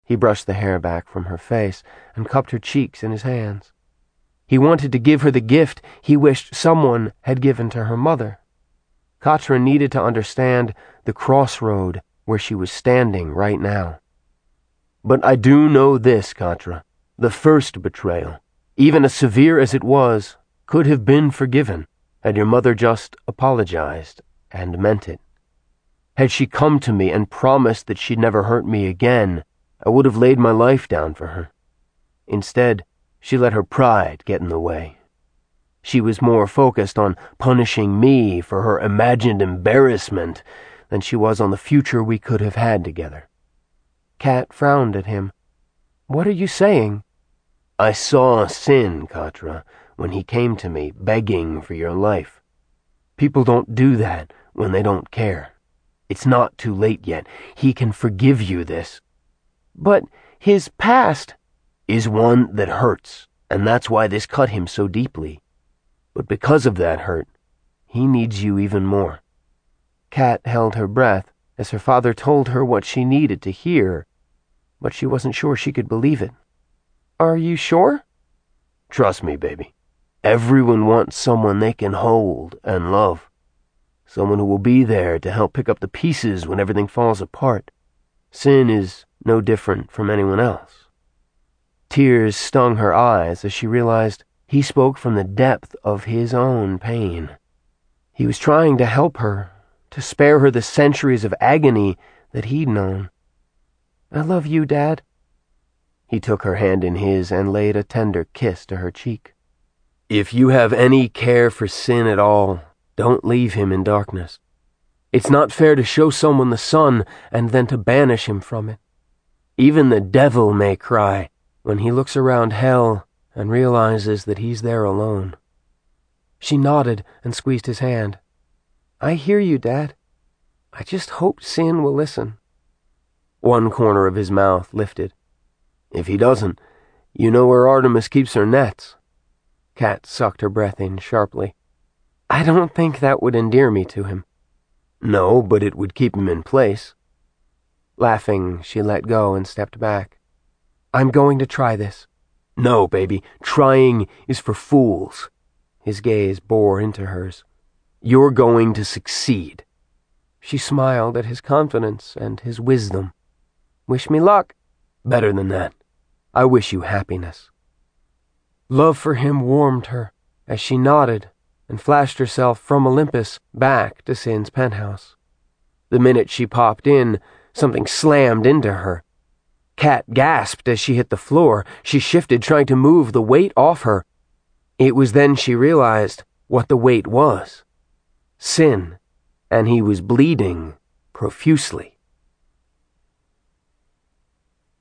He brushed the hair back from her face and cupped her cheeks in his hands. He wanted to give her the gift he wished someone had given to her mother. Katra needed to understand the crossroad where she was standing right now. But I do know this, Katra. The first betrayal, even as severe as it was, could have been forgiven had your mother just apologized and meant it. Had she come to me and promised that she'd never hurt me again, I would have laid my life down for her. Instead, she let her pride get in the way. She was more focused on punishing me for her imagined embarrassment than she was on the future we could have had together. Kat frowned at him. What are you saying? I saw Sin, Katra, when he came to me begging for your life. People don't do that when they don't care. It's not too late yet. He can forgive you this. But his past is one that hurts, and that's why this cut him so deeply. But because of that hurt, he needs you even more. Kat held her breath as her father told her what she needed to hear, but she wasn't sure she could believe it. Are you sure? Trust me, baby. Everyone wants someone they can hold and love. Someone who will be there to help pick up the pieces when everything falls apart. Sin is no different from anyone else. Tears stung her eyes as she realized he spoke from the depth of his own pain. He was trying to help her, to spare her the centuries of agony that he'd known. I love you, Dad. He took her hand in his and laid a tender kiss to her cheek. If you have any care for Sin at all, don't leave him in darkness. It's not fair to show someone the sun and then to banish him from it. Even the devil may cry when he looks around hell and realizes that he's there alone. She nodded and squeezed his hand. I hear you, Dad. I just hope Sin will listen. One corner of his mouth lifted. If he doesn't, you know where Artemis keeps her nets. Kat sucked her breath in sharply. I don't think that would endear me to him. No, but it would keep him in place. Laughing, she let go and stepped back. I'm going to try this. No, baby, trying is for fools. His gaze bore into hers. You're going to succeed. She smiled at his confidence and his wisdom. Wish me luck. Better than that. I wish you happiness. Love for him warmed her as she nodded and flashed herself from Olympus back to Sin's penthouse. The minute she popped in, something slammed into her. Kat gasped as she hit the floor. She shifted, trying to move the weight off her. It was then she realized what the weight was. Sin, and he was bleeding profusely.